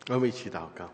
我们一起祷告。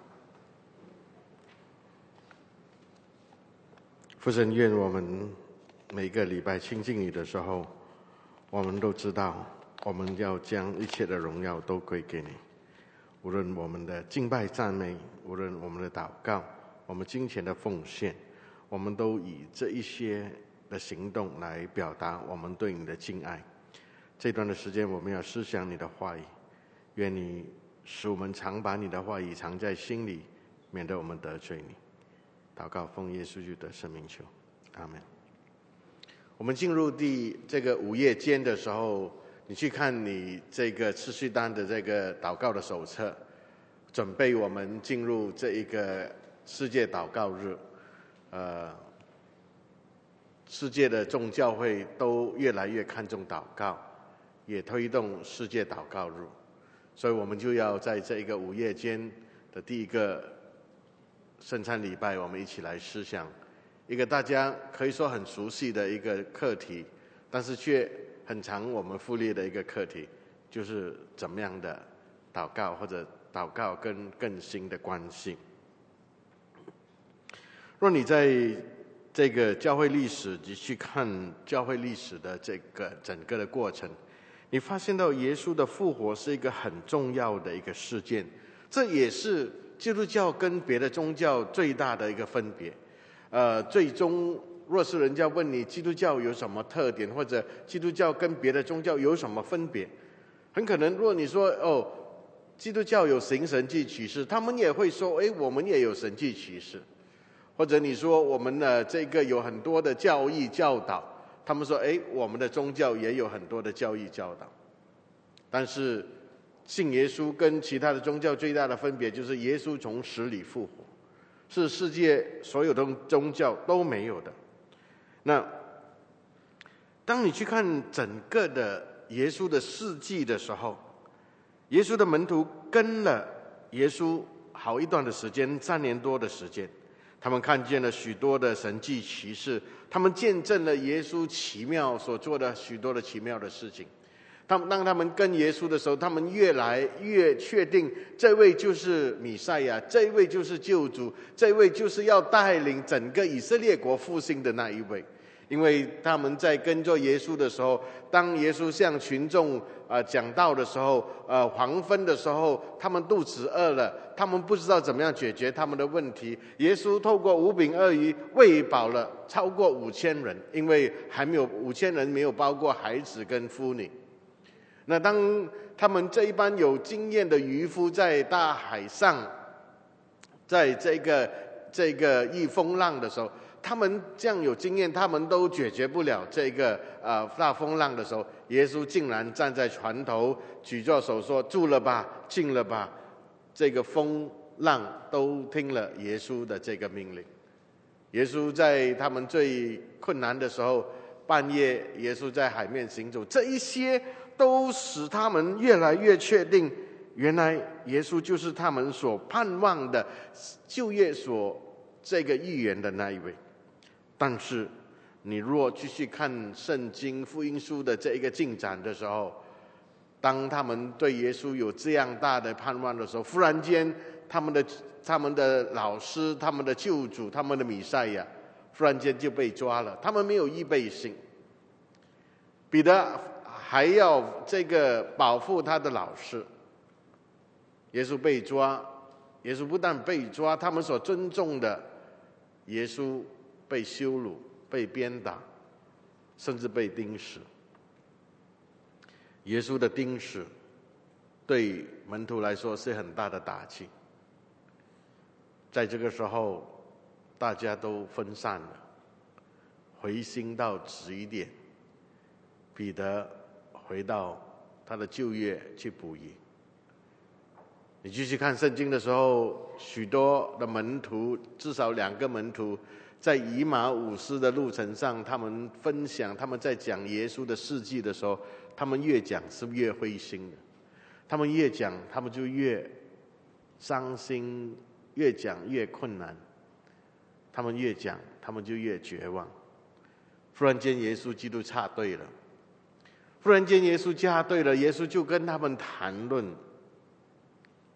父神，愿我们每个礼拜亲近你的时候，我们都知道我们要将一切的荣耀都归给你。无论我们的敬拜赞美，无论我们的祷告，我们金钱的奉献，我们都以这一些的行动来表达我们对你的敬爱。这段的时间我们要思想你的话语，愿你使我们常把你的话语藏在心里，免得我们得罪你。祷告奉耶稣基督的圣名求，阿们。我们进入这个午夜间的时候，你去看你这个次序单的这个祷告的手册，准备我们进入这一个世界祷告日。世界的众教会都越来越看重祷告，也推动世界祷告日，所以我们就要在这一个午夜间的第一个圣餐礼拜，我们一起来思想一个大家可以说很熟悉的一个课题，但是却很常我们忽略的一个课题，就是怎么样的祷告，或者祷告跟更新的关系。若你在这个教会历史及去看教会历史的这个整个的过程，你发现到耶稣的复活是一个很重要的一个事件，这也是基督教跟别的宗教最大的一个分别。最终若是人家问你基督教有什么特点，或者基督教跟别的宗教有什么分别，很可能若你说基督教有行神迹奇事，他们也会说我们也有神迹奇事。或者你说我们这个有很多的教义教导，他们说我们的宗教也有很多的教义教导。但是信耶稣跟其他的宗教最大的分别就是耶稣从死里复活，是世界所有的宗教都没有的。那当你去看整个的耶稣的事迹的时候，耶稣的门徒跟了耶稣好一段的时间，3年多的时间，他们看见了许多的神迹奇事，他们见证了耶稣奇妙所做的许多的奇妙的事情。当他们跟耶稣的时候，他们越来越确定这位就是弥赛亚，这位就是救主，这位就是要带领整个以色列国复兴的那一位。因为他们在跟着耶稣的时候，当耶稣向群众讲道的时候，黄昏的时候，他们肚子饿了，他们不知道怎么样解决他们的问题。耶稣透过5饼2鱼喂饱了超过5000人，因为还没有5000人，没有包括孩子跟妇女。那当他们这一班有经验的渔夫在大海上，在这个逆风浪的时候，他们这样有经验，他们都解决不了这个大风浪的时候，耶稣竟然站在船头，举着手说：“住了吧，静了吧。”这个风浪都听了耶稣的这个命令。耶稣在他们最困难的时候，半夜耶稣在海面行走，这一些都使他们越来越确定，原来耶稣就是他们所盼望的旧约所这个预言的那一位。但是你若继续看圣经福音书的这一个进展的时候，当他们对耶稣有这样大的盼望的时候，忽然间他们的老师，他们的救主，他们的弥赛亚忽然间就被抓了，他们没有预备心。彼得还要这个保护他的老师，耶稣被抓，耶稣不但被抓，他们所尊重的耶稣被羞辱，被鞭打，甚至被钉死。耶稣的钉死对门徒来说是很大的打击。在这个时候大家都分散了，回心到止一点，彼得回到他的旧约去捕鱼。你继续看圣经的时候，许多的门徒，至少2个门徒，在以马忤斯的路程上，他们分享，他们在讲耶稣的事迹的时候，他们越讲是越灰心的，他们越讲他们就越伤心，越讲越困难，他们越讲他们就越绝望。忽然间耶稣基督插队了，忽然间耶稣插队了，耶稣就跟他们谈论，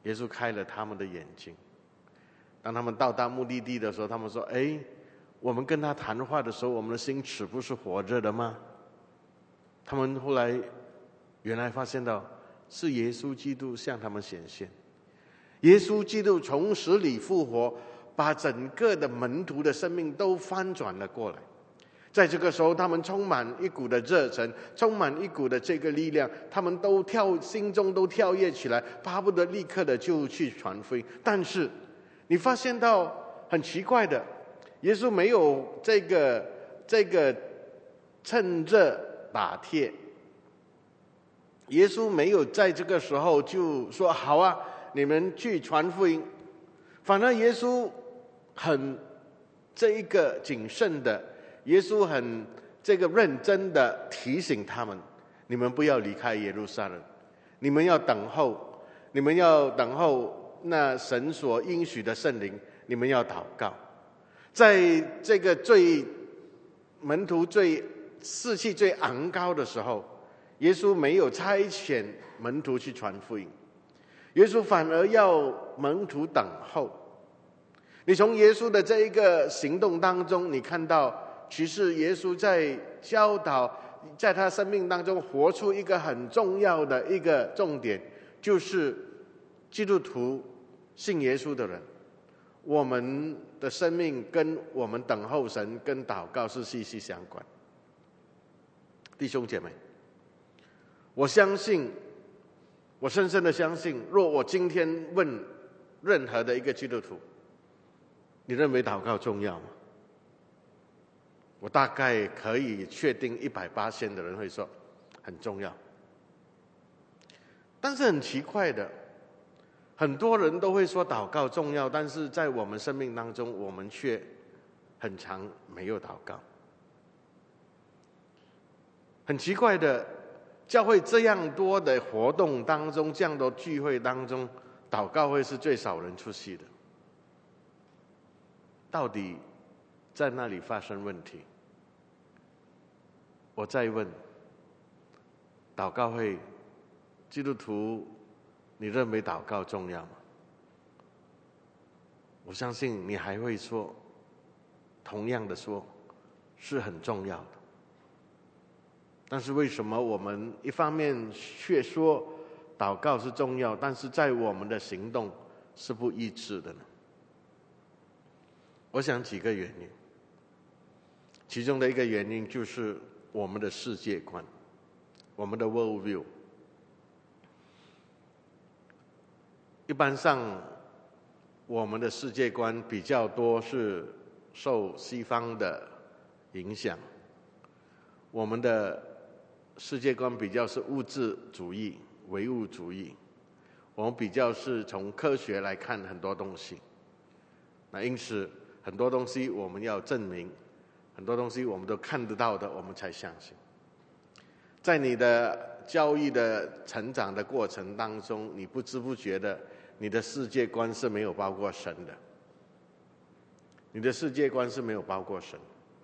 耶稣开了他们的眼睛。当他们到达目的地的时候，他们说：我们跟他谈话的时候，我们的心岂不是活着的吗？他们后来原来发现到是耶稣基督向他们显现，耶稣基督从死里复活，把整个的门徒的生命都翻转了过来。在这个时候，他们充满一股的热忱，充满一股的这个力量，他们都心中都跳跃起来，巴不得立刻的就去传福音。但是你发现到很奇怪的，耶稣没有这个趁热打铁，耶稣没有在这个时候就说好啊，你们去传福音。反而耶稣很这一个谨慎的，耶稣很这个认真的提醒他们：你们不要离开耶路撒冷，你们要等候，你们要等候那神所应许的圣灵，你们要祷告。在这个门徒最士气最昂高的时候，耶稣没有差遣门徒去传福音，耶稣反而要门徒等候。你从耶稣的这一个行动当中，你看到其实耶稣在教导，在他生命当中活出一个很重要的一个重点，就是基督徒信耶稣的人，我们的生命跟我们等候神跟祷告是息息相关。弟兄姐妹，我相信，我深深的相信，若我今天问任何的一个基督徒，你认为祷告重要吗？我大概可以确定180%的人会说很重要。但是很奇怪的，很多人都会说祷告重要，但是在我们生命当中，我们却很常没有祷告。很奇怪的，教会这样多的活动当中，这样多聚会当中，祷告会是最少人出席的。到底在那里发生问题？我再问，祷告会，基督徒，你认为祷告重要吗？我相信你还会说，同样的说，是很重要的。但是为什么我们一方面却说祷告是重要，但是在我们的行动是不一致的呢？我想几个原因，其中的一个原因就是我们的世界观，我们的 world view。一般上，我们的世界观比较多是受西方的影响，我们的世界观比较是物质主义、唯物主义，我们比较是从科学来看很多东西。那因此，很多东西我们要证明，很多东西我们都看得到的，我们才相信。在你的教育的成长的过程当中，你不知不觉的，你的世界观是没有包括神的，你的世界观是没有包括神。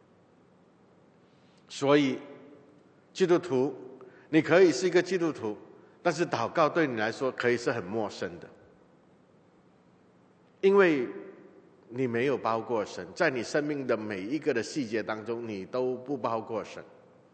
所以基督徒，你可以是一个基督徒，但是祷告对你来说可以是很陌生的，因为你没有包括神，在你生命的每一个的细节当中，你都不包括神。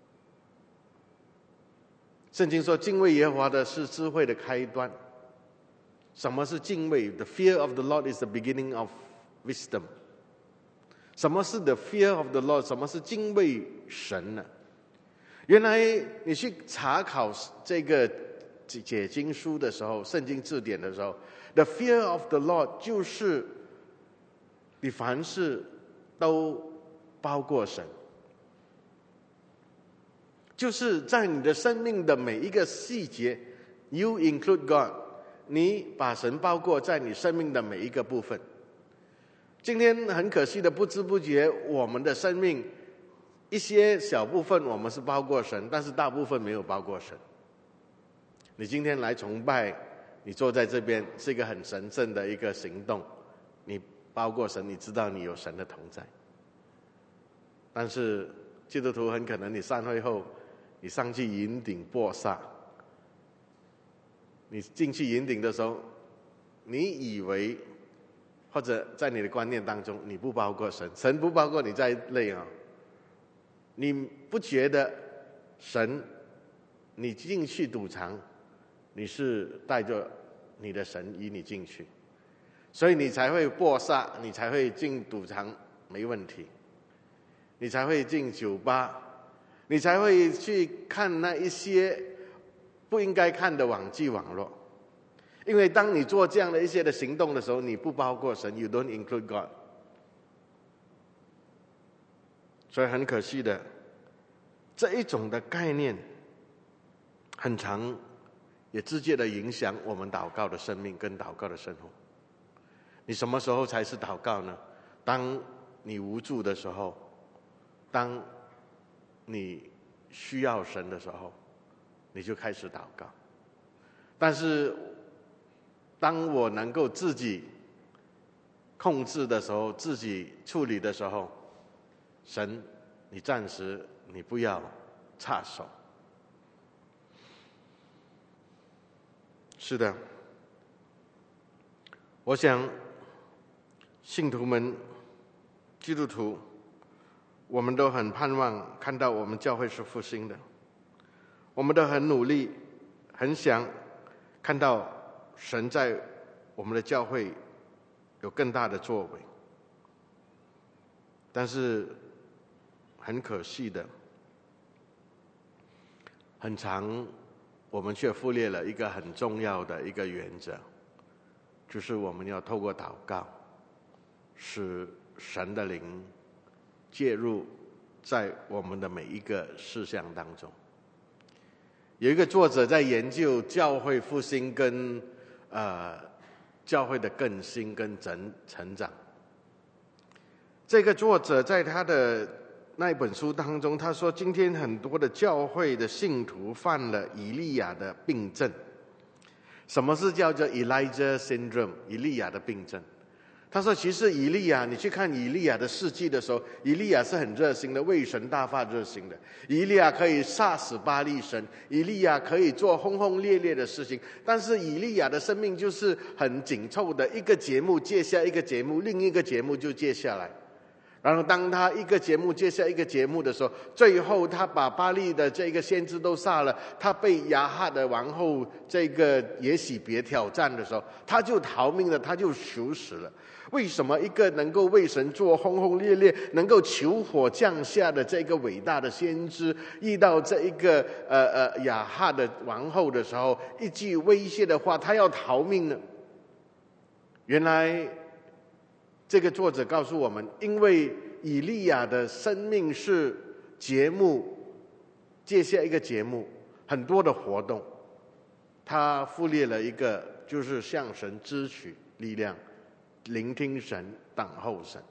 圣经说，敬畏耶和华的是智慧的开端。什么是敬畏？ The fear of the Lord is the beginning of wisdom。 什么是 the fear of the Lord？ 什么是敬畏神呢？原来你去查考这个解经书的时候，圣经字典的时候， the fear of the Lord 就是你凡事都包括神，就是在你的生命的每一个细节 ，you include God， 你把神包括在你生命的每一个部分。今天很可惜的，不知不觉我们的生命一些小部分我们是包括神，但是大部分没有包括神。你今天来崇拜，你坐在这边是一个很神圣的一个行动，你包括神，你知道你有神的同在。但是基督徒很可能你散会后，你上去引顶播撒，你进去引顶的时候， 你以为或者在你的观念当中，你不包括神，神不包括你在内啊。你不觉得神，你进去赌场，你是带着你的神与你进去，所以你才会搏杀，你才会进赌场没问题，你才会进酒吧，你才会去看那一些不应该看的网际网络。因为当你做这样的一些的行动的时候，你不包括神 ，You don't include God。所以很可惜的，这一种的概念，很常也直接的影响我们祷告的生命跟祷告的生活。你什么时候才是祷告呢？当你无助的时候，当你需要神的时候，你就开始祷告。但是当我能够自己控制的时候，自己处理的时候，神，你暂时你不要插手。是的，我想信徒们、基督徒，我们都很盼望看到我们教会是复兴的，我们都很努力，很想看到神在我们的教会有更大的作为。但是很可惜的，很常我们却忽略了一个很重要的一个原则，就是我们要透过祷告，使神的灵介入在我们的每一个事项当中。有一个作者在研究教会复兴跟教会的更新跟成长。这个作者在他的那一本书当中，他说今天很多的教会的信徒犯了以利亚的病症。什么是叫做 Elijah Syndrome？ 以利亚的病症。他说其实以利亚，你去看以利亚的事迹的时候，以利亚是很热心的，为神大发热心的。以利亚可以杀死巴力神，以利亚可以做轰轰烈烈的事情，但是以利亚的生命就是很紧凑的，一个节目接下一个节目，另一个节目就接下来。然后当他一个节目接下一个节目的时候，最后他把巴力的这个先知都杀了，他被亚哈的王后这个耶洗别挑战的时候，他就逃命了，他就求死了。为什么一个能够为神做轰轰烈烈，能够求火降下的这个伟大的先知，遇到这一个亚哈的王后的时候，一句威胁的话，他要逃命了。原来这个作者告诉我们，因为以利亚的生命是节目接下一个节目，很多的活动，他忽略了一个，就是向神支取力量，聆听神，等候神。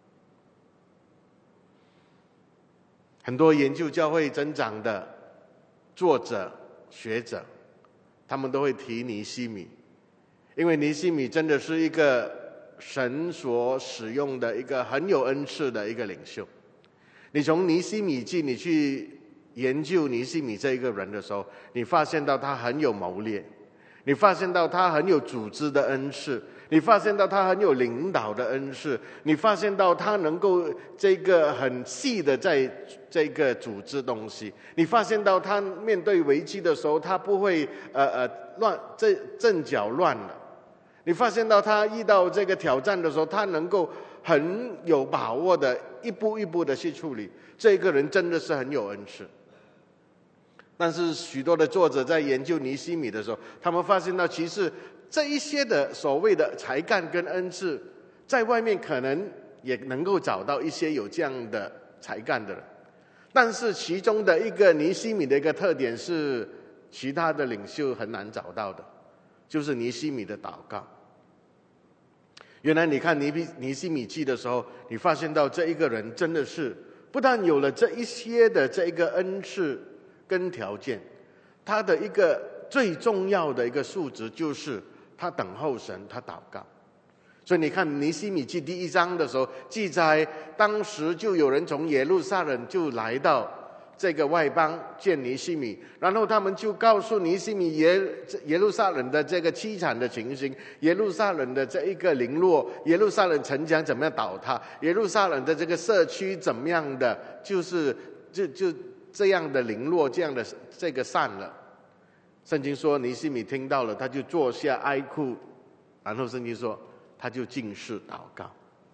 很多研究教会增长的作者、学者，他们都会提尼希米，因为尼希米真的是一个神所使用的一个很有恩赐的一个领袖。你从尼希米记，你去研究尼希米这一个人的时候，你发现到他很有谋略，你发现到他很有组织的恩赐，你发现到他很有领导的恩赐，你发现到他能够这个很细的在这个组织东西，你发现到他面对危机的时候，他不会阵脚乱了。你发现到他遇到这个挑战的时候，他能够很有把握的一步一步的去处理。这个人真的是很有恩赐。但是许多的作者在研究尼希米的时候，他们发现到其实这一些的所谓的才干跟恩赐，在外面可能也能够找到一些有这样的才干的人，但是其中的一个尼希米的一个特点是其他的领袖很难找到的，就是尼希米的祷告。原来你看尼希米记的时候，你发现到这一个人真的是不但有了这一些的这一个恩赐跟条件，他的一个最重要的一个素质就是他等候神，他祷告。所以你看尼希米记第1章的时候记载，当时就有人从耶路撒冷就来到， 这个外邦见尼西米，然后他们就告诉尼西米耶路撒冷的这个凄惨的情形，耶路撒冷的这一个零落，耶路撒冷城墙怎么样倒塌，耶路撒冷的这个社区怎么样的，就这样的零落，这样的这个散了。圣经说尼西米听到了，他就坐下哀哭，然后圣经说他就进室祷告，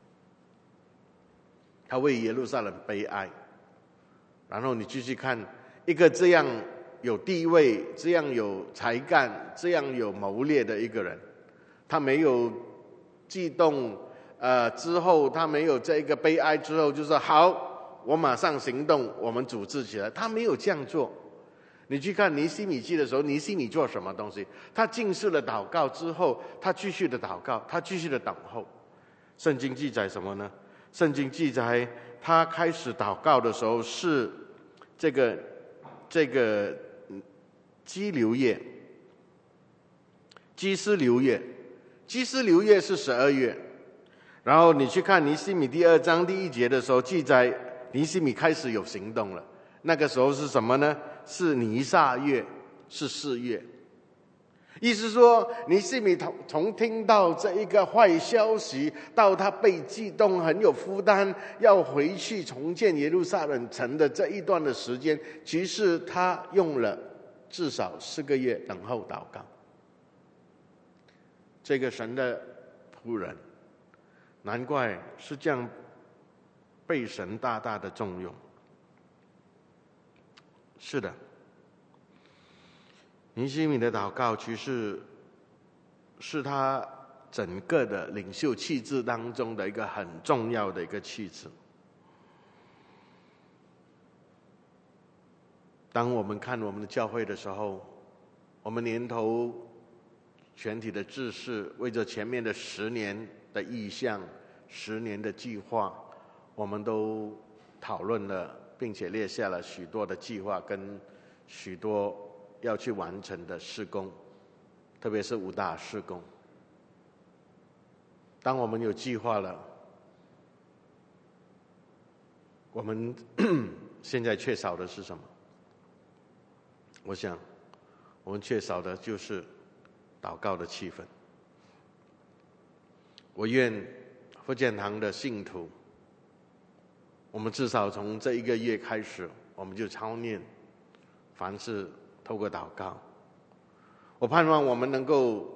他为耶路撒冷悲哀。然后你继续看，一个这样有地位、这样有才干、这样有谋略的一个人，他没有激动，之后他没有这个悲哀之后就说好，我马上行动，我们组织起来。他没有这样做。你去看尼西米记的时候，尼西米做什么东西？他进食了祷告之后，他继续的祷告，他继续的等候。圣经记载什么呢？圣经记载他开始祷告的时候是这个基流月，基斯流月，基斯流月是12月。然后你去看尼西米第2章第1节的时候，记载尼西米开始有行动了。那个时候是什么呢？是尼撒月，是4月。意思说，尼西米从听到这一个坏消息，到他被激动，很有负担，要回去重建耶路撒冷城的这一段的时间，其实他用了至少4个月等候祷告。这个神的仆人，难怪是这样被神大大的重用。是的，尼西米的祷告其实是他整个的领袖气质当中的一个很重要的一个气质。当我们看我们的教会的时候，我们年头全体的志士为着前面的10年的意向、10年的计划，我们都讨论了，并且列下了许多的计划跟许多要去完成的事工，特别是5大事工。当我们有计划了，我们现在缺少的是什么？我想我们缺少的就是祷告的气氛。我愿福建堂的信徒，我们至少从这1个月开始，我们就操练，凡事透过祷告。我盼望我们能够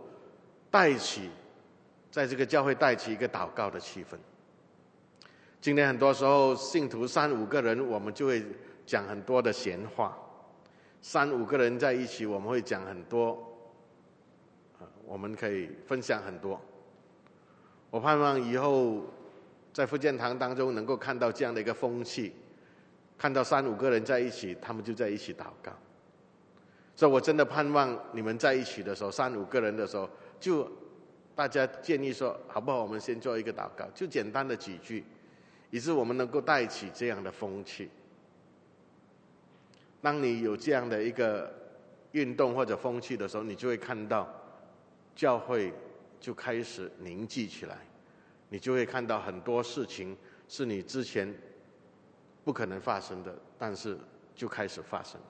在这个教会带起一个祷告的气氛。今天很多时候信徒3、5个人，我们就会讲很多的闲话，3、5个人在一起，我们会讲很多，我们可以分享很多。我盼望以后在福建堂当中能够看到这样的一个风气，看到3、5个人在一起，他们就在一起祷告。所以我真的盼望你们在一起的时候，3、5个人的时候，就大家建议说，好不好？我们先做一个祷告，就简单的几句，以致我们能够带起这样的风气。当你有这样的一个运动或者风气的时候，你就会看到教会就开始凝聚起来，你就会看到很多事情是你之前不可能发生的，但是就开始发生。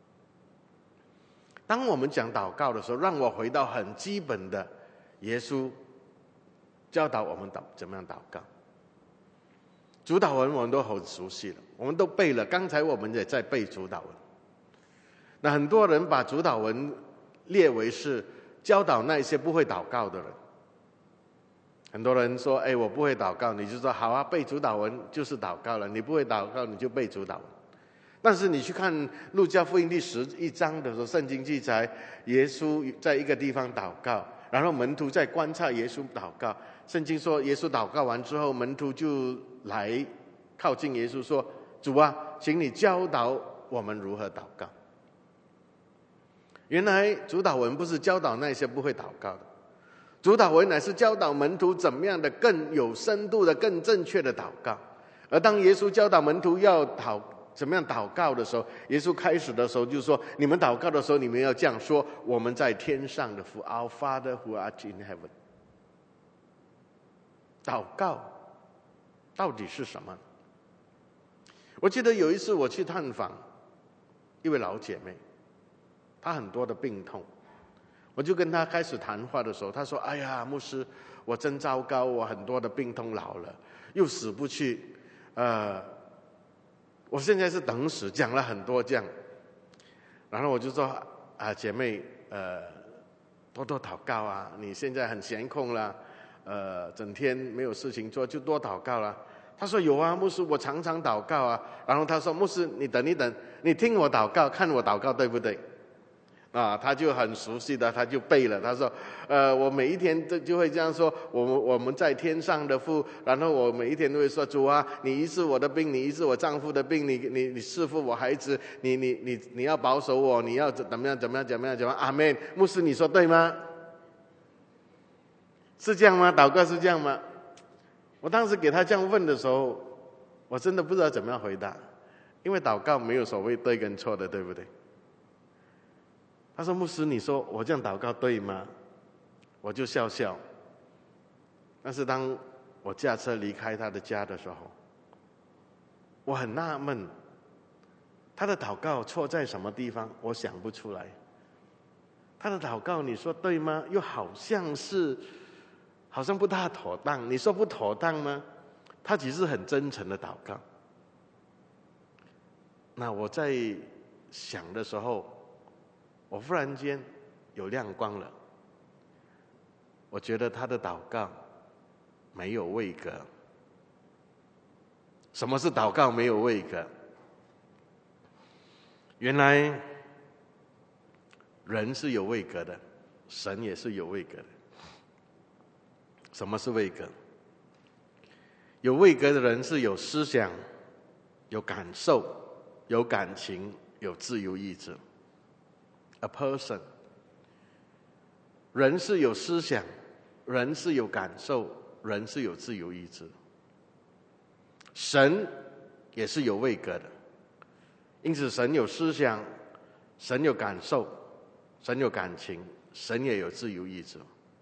当我们讲祷告的时候，让我回到很基本的耶稣教导我们怎么样祷告。主祷文我们都很熟悉了，我们都背了，刚才我们也在背主祷文。那很多人把主祷文列为是教导那些不会祷告的人。很多人说，我不会祷告，你就说好啊，背主祷文就是祷告了，你不会祷告你就背主祷文。但是你去看路加福音第11章的时候，圣经记载耶稣在一个地方祷告，然后门徒在观察耶稣祷告。圣经说耶稣祷告完之后，门徒就来靠近耶稣说，主啊，请你教导我们如何祷告。原来主祷文不是教导那些不会祷告的，主祷文乃是教导门徒怎么样的更有深度的、更正确的祷告。而当耶稣教导门徒要怎么样祷告的时候，耶稣开始的时候就说，你们祷告的时候，你们要这样说，我们在天上的父 Our Father who art in heaven。 祷告到底是什么？我记得有一次我去探访一位老姐妹，她很多的病痛。我就跟她开始谈话的时候，她说：“哎呀，牧师，我真糟糕，我很多的病痛老了，又死不去，我现在是等死。”讲了很多这样，然后我就说：“姐妹，多多祷告啊！你现在很闲空了，整天没有事情做，就多祷告啦。”他说：“有啊，牧师，我常常祷告啊。”然后他说：“牧师，你等一等，你听我祷告，看我祷告对不对？”他就很熟悉的，他就背了。他说：“我每一天就会这样说，我们在天上的父。然后我每一天都会说：主啊，你医治我的病，你医治我丈夫的病，你赐福我孩子，你要保守我，你要怎么样？阿们。牧师，你说对吗？是这样吗？祷告是这样吗？”我当时给他这样问的时候，我真的不知道怎么样回答，因为祷告没有所谓对跟错的，对不对？他说：“牧师，你说我这样祷告对吗？”我就笑笑。但是当我驾车离开他的家的时候，我很纳闷，他的祷告错在什么地方？我想不出来。他的祷告你说对吗？又好像不大妥当。你说不妥当吗？他其实很真诚的祷告。那我在想的时候，我忽然间有亮光了。我觉得他的祷告没有位格。什么是祷告没有位格？原来人是有位格的，神也是有位格的。什么是位格？有位格的人是有思想、有感受、有感情、有自由意志。A person， 人是有思想，人是有感受，人是有自由意志。神也是有位格的，因此神有思想，神有感受，神有感情，神也有自由意志。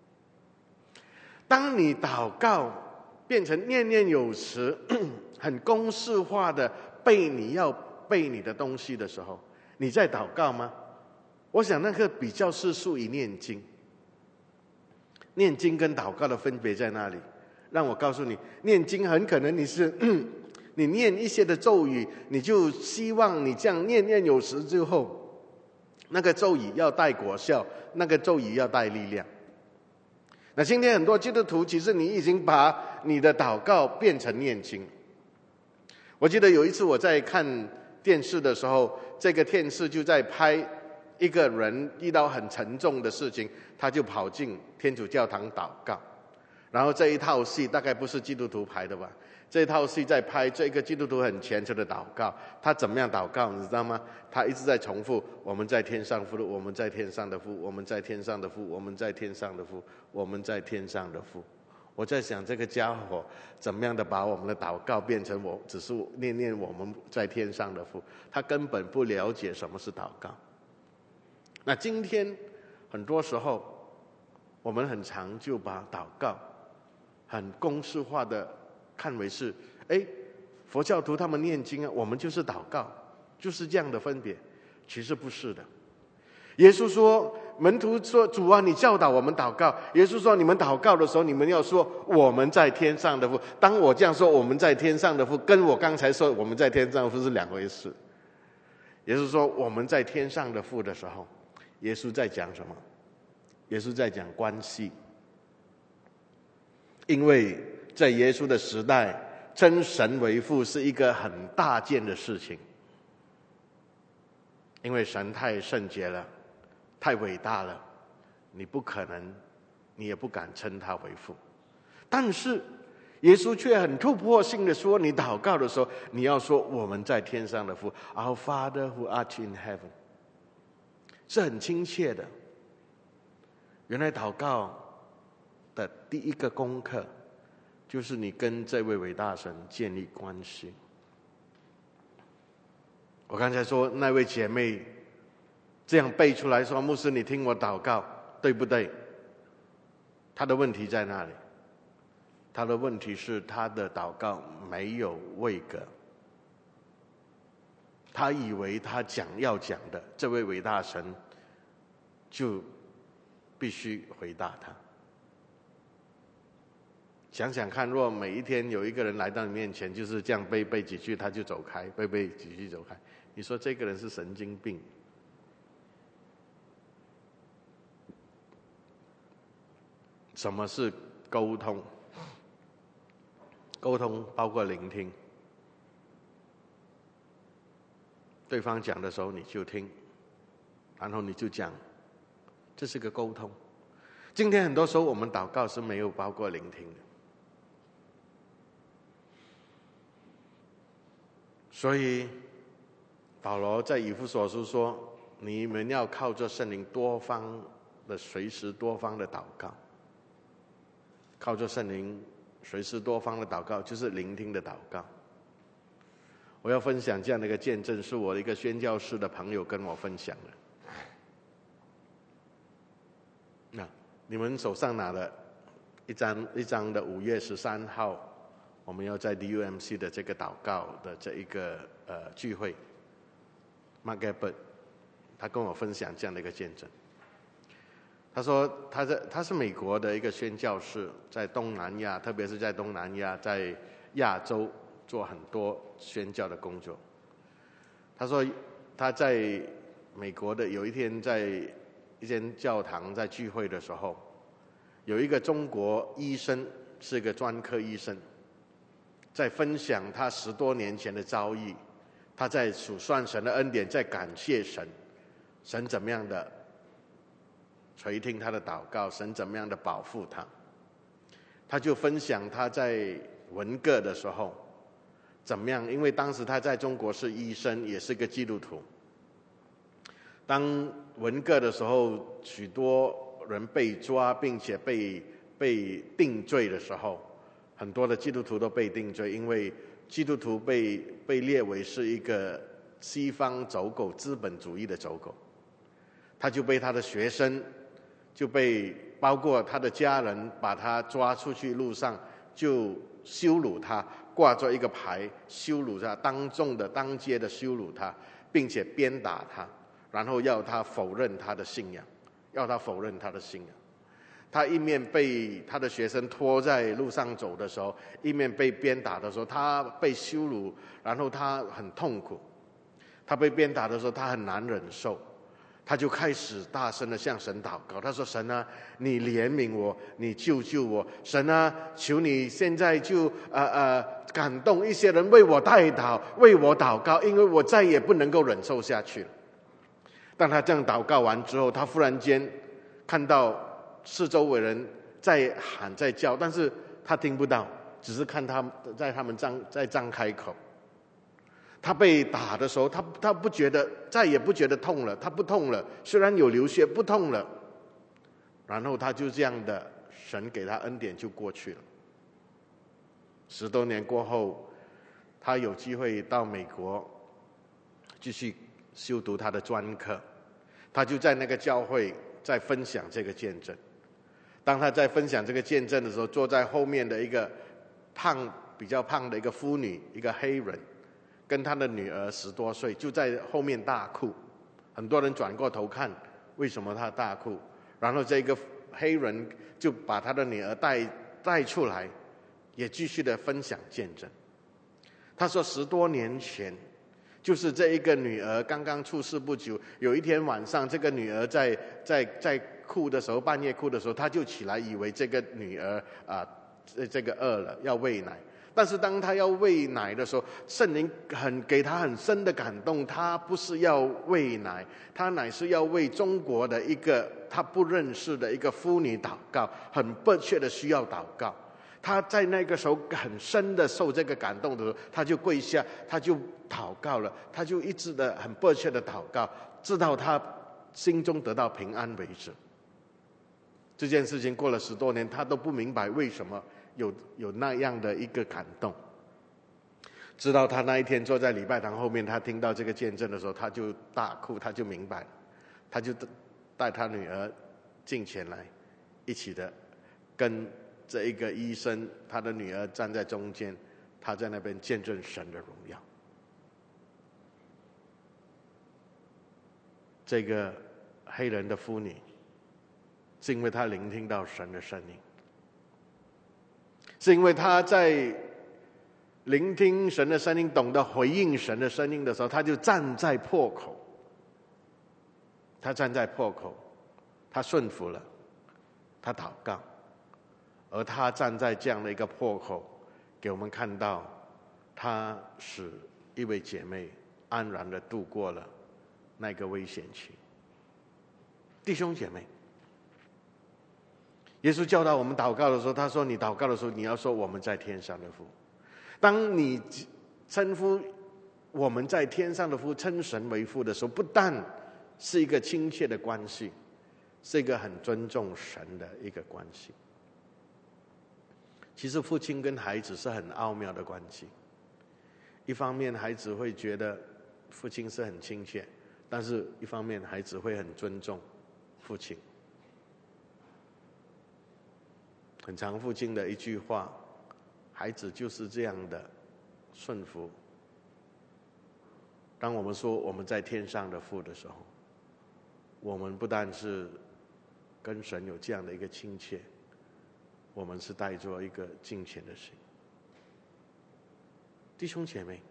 当你祷告变成念念有词，很公式化的背你要背你的东西的时候，你在祷告吗？我想那个比较是属于念经。念经跟祷告的分别在哪里？让我告诉你，念经很可能你是你念一些的咒语，你就希望你这样念念有词之后，那个咒语要带果效，那个咒语要带力量。那今天很多基督徒，其实你已经把你的祷告变成念经。我记得有一次我在看电视的时候，这个电视就在拍一个人遇到很沉重的事情，他就跑进天主教堂祷告。然后这一套戏大概不是基督徒拍的吧？这一套戏在拍这个基督徒很虔诚的祷告。他怎么样祷告你知道吗？他一直在重复：我们在天上父，我们在天上的父，我们在天上的父，我们在天上的父，我们在天上的父。我在想这个家伙怎么样的把我们的祷告变成只是念念我们在天上的父，他根本不了解什么是祷告。那今天很多时候我们很常就把祷告很公式化的看为是佛教徒他们念经啊，我们就是祷告，就是这样的分别。其实不是的。耶稣说，门徒说：“主啊，你教导我们祷告。”耶稣说：“你们祷告的时候，你们要说我们在天上的父。”当我这样说我们在天上的父，跟我刚才说我们在天上的父是两回事。耶稣说我们在天上的父的时候，耶稣在讲什么？耶稣在讲关系。因为在耶稣的时代，称神为父是一个很大件的事情，因为神太圣洁了，太伟大了，你不可能，你也不敢称他为父。但是耶稣却很突破性的说，你祷告的时候，你要说我们在天上的父 Our Father who art in heaven， 是很亲切的。原来祷告的第一个功课，就是你跟这位伟大神建立关系。我刚才说那位姐妹这样背出来说，牧师你听我祷告对不对？她的问题在哪里？她的问题是她的祷告没有位格。 他以为他要讲的这位伟大神就必须回答他。想想看，若每一天有一个人来到你面前，就是这样背几句他就走开，背几句走开，你说这个人是神经病？什么是沟通？沟通包括聆听，对方讲的时候你就听，然后你就讲，这是个沟通。今天很多时候我们祷告是没有包括聆听的，所以保罗在以弗所书说，你们要靠着圣灵随时多方的祷告。靠着圣灵随时多方的祷告，就是聆听的祷告。我要分享这样的一个见证，是我的一个宣教士的朋友跟我分享的。你们手上拿了一张的5月13号，我们要在 DUMC 的这个祷告的这一个聚会 ，Mark Gabbard 他跟我分享这样的一个见证。他说他是美国的一个宣教士，在东南亚，特别是在东南亚，在亚洲做很多宣教的工作。他说他在美国的有一天在一间教堂在聚会的时候，有一个中国医生，是个专科医生，在分享他10多年前的遭遇，他在数算神的恩典，在感谢神，神怎么样的垂听他的祷告，神怎么样的保护他。他就分享他在文革的时候怎么样，因为当时他在中国是医生，也是个基督徒。当文革的时候，许多人被抓并且被定罪的时候，很多的基督徒都被定罪，因为基督徒被列为是一个西方走狗，资本主义的走狗。他就被他的学生，就被包括他的家人，把他抓出去路上就羞辱他，挂着一个牌羞辱他，当街的羞辱他，并且鞭打他，然后要他否认他的信仰，他一面被他的学生拖在路上走的时候，一面被鞭打的时候，他被羞辱，然后他很痛苦。他被鞭打的时候，他很难忍受，他就开始大声的向神祷告。他说：神啊，你怜悯我，你救我。神啊，求你现在就感动一些人为我代祷，为我祷告，因为我再也不能够忍受下去了。当他这样祷告完之后，他忽然间看到四周围人在喊在叫，但是他听不到，只是看他们在张开口。他被打的时候，他不觉得，再也不觉得痛了，他不痛了，虽然有流血，不痛了。然后他就这样的，神给他恩典就过去了。10多年过后，他有机会到美国继续修读他的专科，他就在那个教会在分享这个见证。当他在分享这个见证的时候，坐在后面的一个比较胖的一个妇女，一个黑人，跟他的女儿10多岁，就在后面大哭。很多人转过头看，为什么他大哭？然后这个黑人就把他的女儿带出来，也继续的分享见证。他说10多年前，就是这一个女儿刚刚出世不久，有一天晚上，这个女儿在哭的时候，半夜哭的时候，他就起来，以为这个女儿这个饿了，要喂奶。但是当他要喂奶的时候，圣灵给他很深的感动，他不是要喂奶，他乃是要为中国的一个他不认识的一个妇女祷告，很迫切的需要祷告。他在那个时候很深的受这个感动的时候，他就跪下，他就祷告了，他就一直的很迫切的祷告，直到他心中得到平安为止。这件事情过了10多年，他都不明白为什么有那样的一个感动。直到他那一天坐在礼拜堂后面，他听到这个见证的时候，他就大哭，他就明白了，他就带他女儿进前来，一起的跟这一个医生，他的女儿站在中间，他在那边见证神的荣耀。 这个黑人的妇女，是因为她聆听到神的声音，是因为她在聆听神的声音，懂得回应神的声音的时候，她就站在破口。她站在破口，她顺服了，她祷告，而她站在这样的一个破口，给我们看到，她使一位姐妹安然的度过了那个危险期。弟兄姐妹，耶稣教导我们祷告的时候，他说：“你祷告的时候，你要说我们在天上的父。”当你称呼我们在天上的父，称神为父的时候，不但是一个亲切的关系，是一个很尊重神的一个关系。其实父亲跟孩子是很奥妙的关系，一方面孩子会觉得父亲是很亲切，但是一方面孩子会很尊重父亲。很常父亲的一句话，孩子就是这样的顺服。当我们说我们在天上的父的时候，我们不但是跟神有这样的一个亲切，我们是带着一个敬虔的心。弟兄姐妹，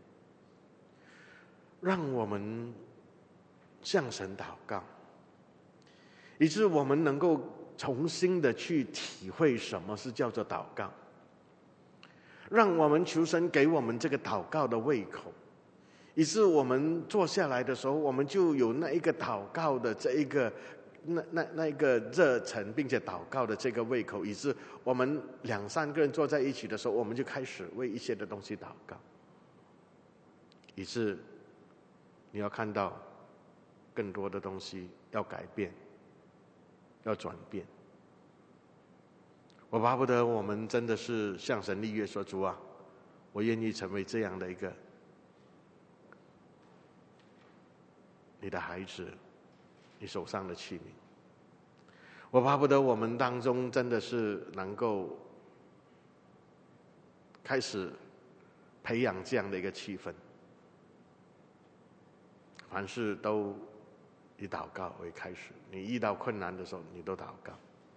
让我们向神祷告，以致我们能够重新的去体会什么是叫做祷告，让我们求神给我们这个祷告的胃口，以致我们坐下来的时候，我们就有那一个祷告的这一个那一个热忱，并且祷告的这个胃口，以致我们2、3个人坐在一起的时候，我们就开始为一些的东西祷告，以致你要看到更多的东西要改变，要转变。我巴不得我们真的是向神立约说：主啊，我愿意成为这样的一个你的孩子，你手上的器皿。我巴不得我们当中真的是能够开始培养这样的一个气氛，凡事都以祷告为开始，你遇到困难的时候你都祷告，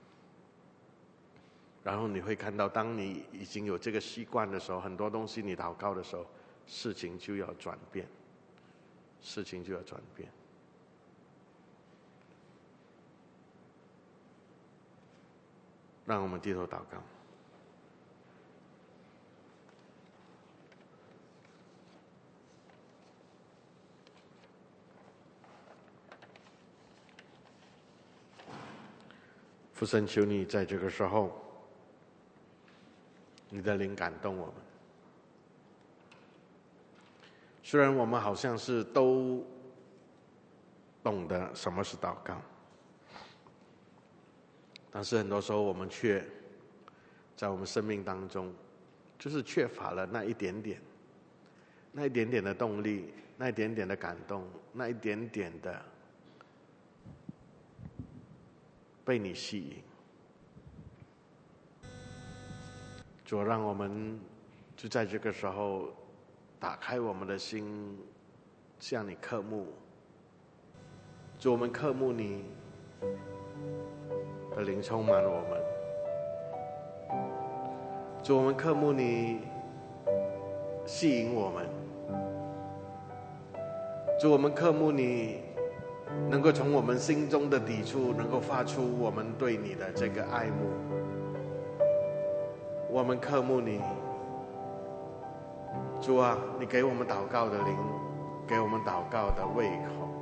然后你会看到，当你已经有这个习惯的时候，很多东西你祷告的时候，事情就要转变，事情就要转变。让我们低头祷告。父神，求你在这个时候，你的灵感动我们。虽然我们好像是都懂得什么是祷告，但是很多时候我们却在我们生命当中，就是缺乏了那一点点的动力，那一点点的感动，那一点点的被你吸引。主，让我们就在这个时候打开我们的心，向你渴慕。主，我们渴慕你的灵充满我们。主，我们渴慕你吸引我们。主，我们渴慕你能够从我们心中的抵触，能够发出我们对你的这个爱慕。我们渴慕你。主啊，你给我们祷告的灵，给我们祷告的胃口。